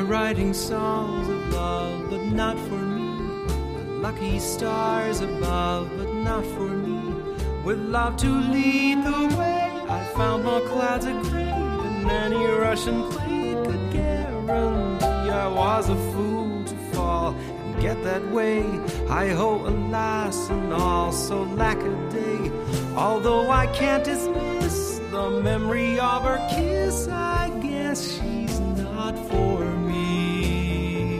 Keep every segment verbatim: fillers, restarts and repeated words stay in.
writing songs of love, but not for me. Lucky stars above, but not for me. With love to lead the way, I found more clouds of gray than any Russian plane could guarantee. I was a fool to fall and get that way. I ho, alas, and also lack a day. Although I can't dismiss the memory of her kiss, I guess she's not for me.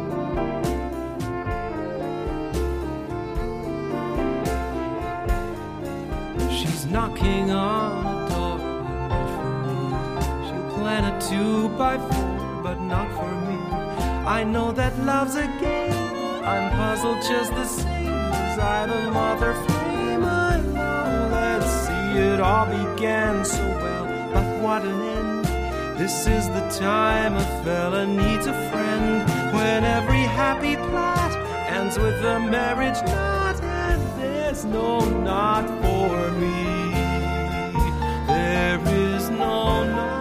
She's knocking on the door, but not for me. She'll plan a two by four, but not for me. I know that love's a game. I'm puzzled just the same as I the mother flame. I know, let's see, it all began so well, but what an end. This is the time a fella needs a friend, when every happy plot ends with a marriage knot, and there's no knot for me. There is no knot.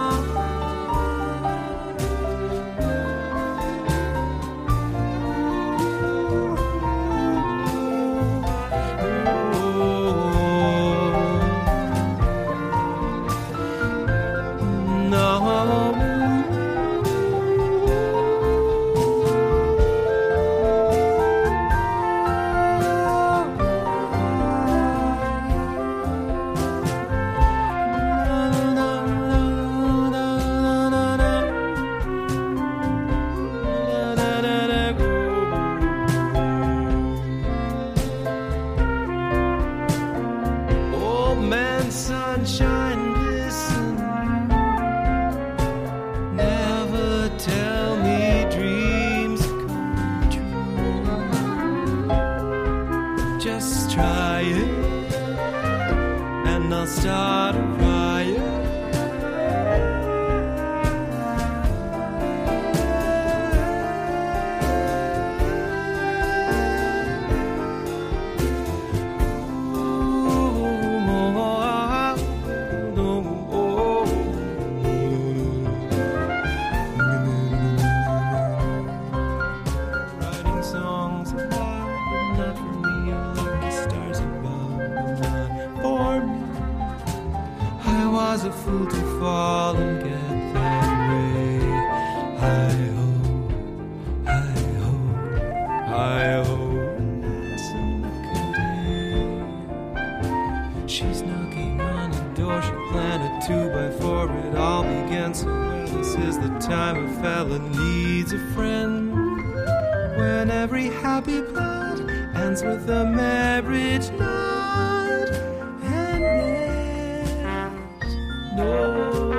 Start a riot. Writing songs of love, but not for me. Lucky stars above, but not for me. I was a fool to fall and get that way. I hope, I hope, I hope it's a lucky day. She's knocking on the door, she planned a two by four. It all began so well. This is the time a fella needs a friend, when every happy plot ends with a marriage knot. No